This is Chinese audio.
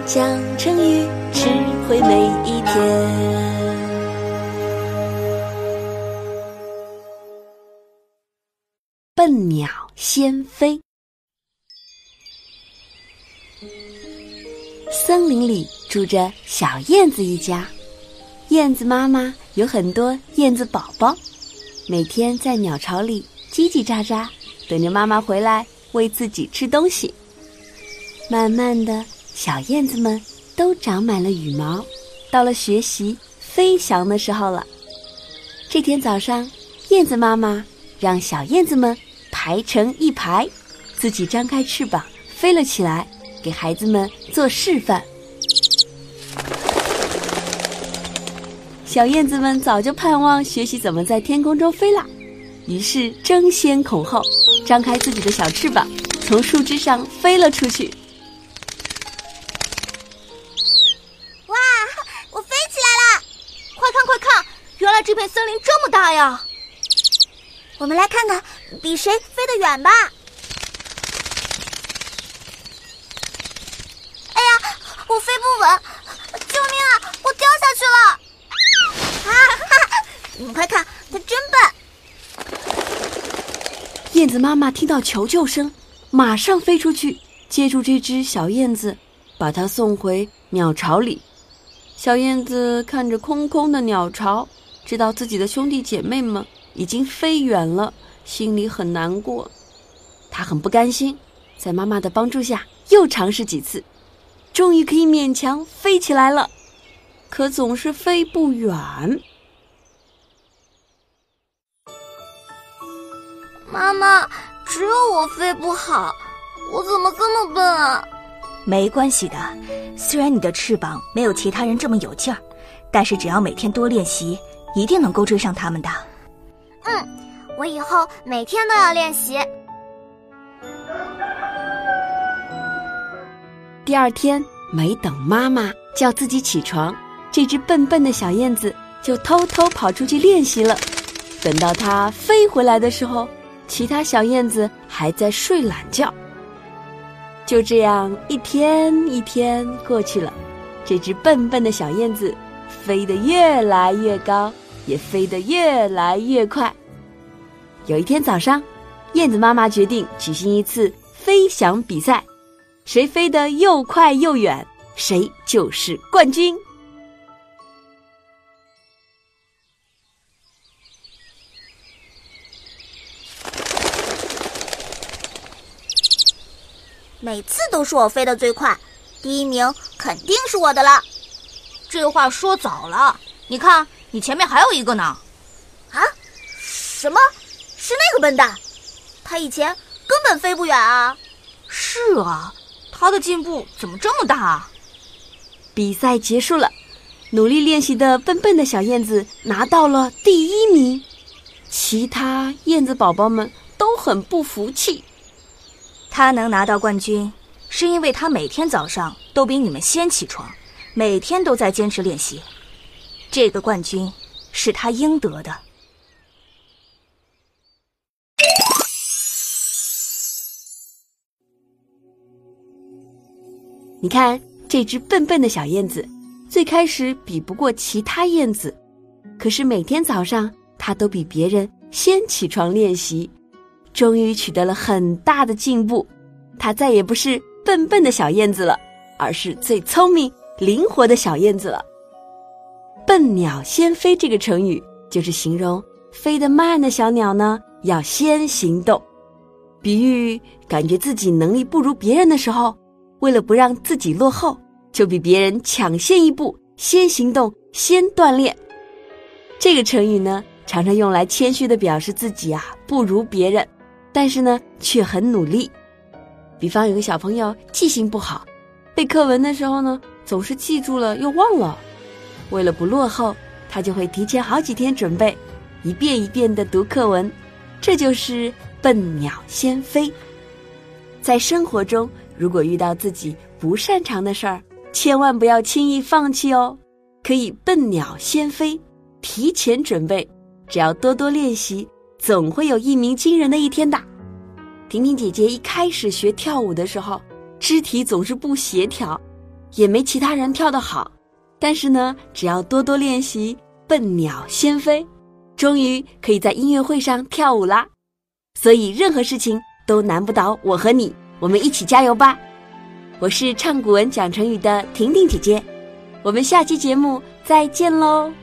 讲成语，智慧每一天。笨鸟先飞。森林里住着小燕子一家，燕子妈妈有很多燕子宝宝，每天在鸟巢里叽叽喳喳，等着妈妈回来喂自己吃东西。慢慢的，小燕子们都长满了羽毛，到了学习飞翔的时候了。这天早上，燕子妈妈让小燕子们排成一排，自己张开翅膀飞了起来，给孩子们做示范。小燕子们早就盼望学习怎么在天空中飞了，于是争先恐后，张开自己的小翅膀，从树枝上飞了出去。 哇，我飞起来了！快看快看，原来这片森林这么大呀！我们来看看比谁飞得远吧。哎呀，我飞不稳，救命啊，我掉下去了！你们快看，它真笨！ 燕子妈妈听到求救声，马上飞出去接住这只小燕子，把它送回鸟巢里。小燕子看着空空的鸟巢，知道自己的兄弟姐妹们已经飞远了，心里很难过。她很不甘心，在妈妈的帮助下又尝试几次，终于可以勉强飞起来了，可总是飞不远。 妈妈，只有我飞不好，我怎么这么笨啊？ 没关系的，虽然你的翅膀没有其他人这么有劲儿，但是只要每天多练习，一定能够追上他们的。 我以后每天都要练习。 第二天，没等妈妈叫自己起床，这只笨笨的小燕子就偷偷跑出去练习了。等到它飞回来的时候，其他小燕子还在睡懒觉。就这样一天一天过去了，这只笨笨的小燕子飞得越来越高，也飞得越来越快。有一天早上，燕子妈妈决定举行一次飞翔比赛，谁飞得又快又远，谁就是冠军。 每次都是我飞得最快，第一名肯定是我的了。 这话说早了，你看你前面还有一个呢。 啊？什么？是那个笨蛋？他以前根本飞不远啊。 是啊，他的进步怎么这么大啊？ 比赛结束了，努力练习的笨笨的小燕子拿到了第一名，其他燕子宝宝们都很不服气。 他能拿到冠军，是因为他每天早上都比你们先起床，每天都在坚持练习。这个冠军是他应得的。 你看，这只笨笨的小燕子，最开始比不过其他燕子，可是每天早上它都比别人先起床练习，终于取得了很大的进步。它再也不是笨笨的小燕子了，而是最聪明灵活的小燕子了。笨鸟先飞这个成语就是形容飞得慢的小鸟呢要先行动，比喻感觉自己能力不如别人的时候，为了不让自己落后，就比别人抢先一步，先行动，先锻炼。这个成语呢常常用来谦虚地表示自己不如别人，但是呢却很努力。比方有个小朋友记性不好，背课文的时候呢总是记住了又忘了，为了不落后，他就会提前好几天准备，一遍一遍地读课文，这就是笨鸟先飞。在生活中，如果遇到自己不擅长的事儿，千万不要轻易放弃哦，可以笨鸟先飞，提前准备，只要多多练习，总会有一鸣惊人的一天的。婷婷姐姐一开始学跳舞的时候，肢体总是不协调， 也没其他人跳得好，但是呢，只要多多练习，笨鸟先飞，终于可以在音乐会上跳舞啦。所以任何事情都难不倒我和你，我们一起加油吧。我是唱古文讲成语的婷婷姐姐，我们下期节目再见喽。